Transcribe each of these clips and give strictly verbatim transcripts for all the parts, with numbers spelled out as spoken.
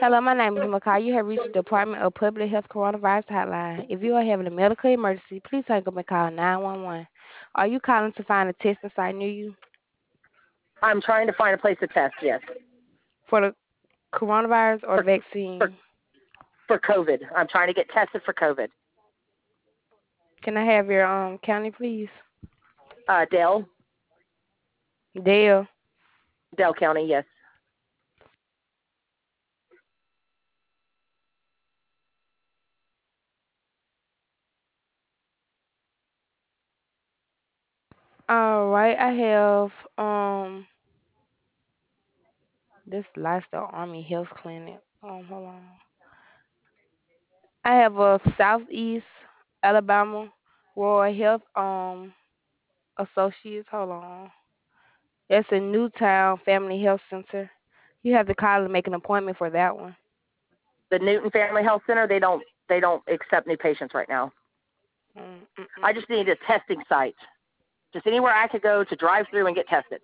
Hello, my name is Makai. You have reached the Department of Public Health Coronavirus Hotline. If you are having a medical emergency, please hang up and call nine one one. Are you calling to find a testing site near you I'm trying to find a place to test, yes, for the coronavirus or for for vaccine? for COVID. I'm trying to get tested for COVID. Can I have your um county, please? Uh, Dale, Dale. Dale County, yes. All right, I have um this lifestyle Army Health Clinic. Um, hold on. I have a Southeast Alabama Rural Health um Associates. Hold on. That's in Newtown Family Health Center. You have to call and make an appointment for that one. The Newton Family Health Center, they don't they don't accept new patients right now. Mm, I mm-mm. just need a testing site, just anywhere I could go to drive through and get tested.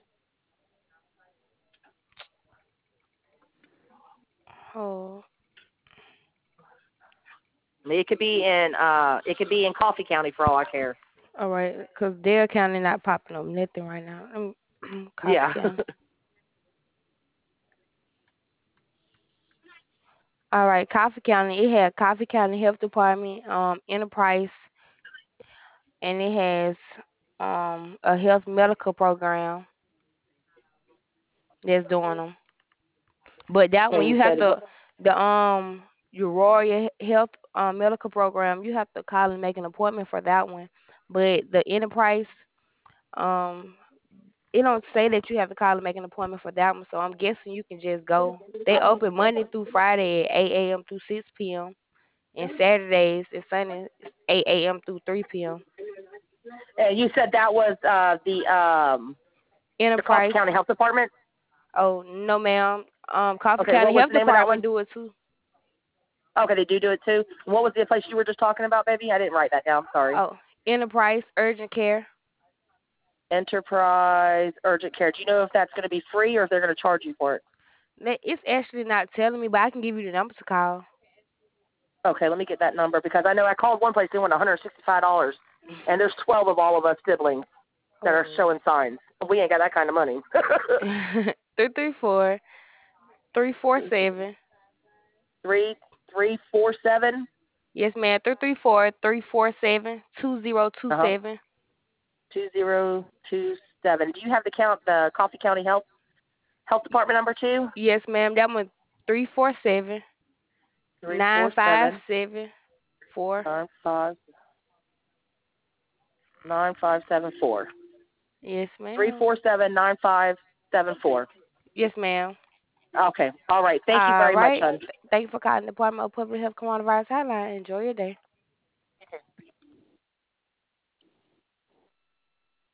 Oh, I mean, it could be in uh, it could be in Coffee County for all I care. all right. Because Dale County not popping up nothing right now. Um, Coffee Yeah. County. All right, Coffee County. It had Coffee County Health Department, um, Enterprise, and it has um a health medical program that's doing them. But that one And you you have said to what? the um your Royal Health um, medical program. You have to call and make an appointment for that one. But the Enterprise, um, it don't say that you have to call and make an appointment for that one. So I'm guessing you can just go. They open Monday through Friday at eight a m through six p m and Saturdays and Sundays eight a m through three p m. And you said that was uh, the um, the Coffee Enterprise. County Health Department. Oh no, ma'am. Um, Coffee Okay, County what was Health the name of that Department one? do it too. Okay, they do do it too. What was the place you were just talking about, baby? I didn't write that down. Sorry. Oh, Enterprise Urgent Care. Enterprise Urgent Care. Do you know if that's going to be free or if they're going to charge you for it? That- It's actually not telling me, but I can give you the number to call. Okay, let me get that number because I know I called one place. They want one hundred sixty-five dollars, and there's twelve of all of us siblings that are Oh. showing signs. We ain't got that kind of money. three three four, three four seven. three three four seven. Yes, ma'am. three three four, three four seven, two zero two Uh huh. seven. Two zero two seven. Do you have the count the Coffee County Health Health Department number too? Yes, ma'am. That one three four seven, Three nine four five seven seven four. nine five nine five seven four. Yes, Three ma'am. four seven nine five seven four. Yes, ma'am. Okay. All right. Thank you All very much, right. hon. Th- thank you for calling the Department of Public Health Coronavirus Hotline. Enjoy your day.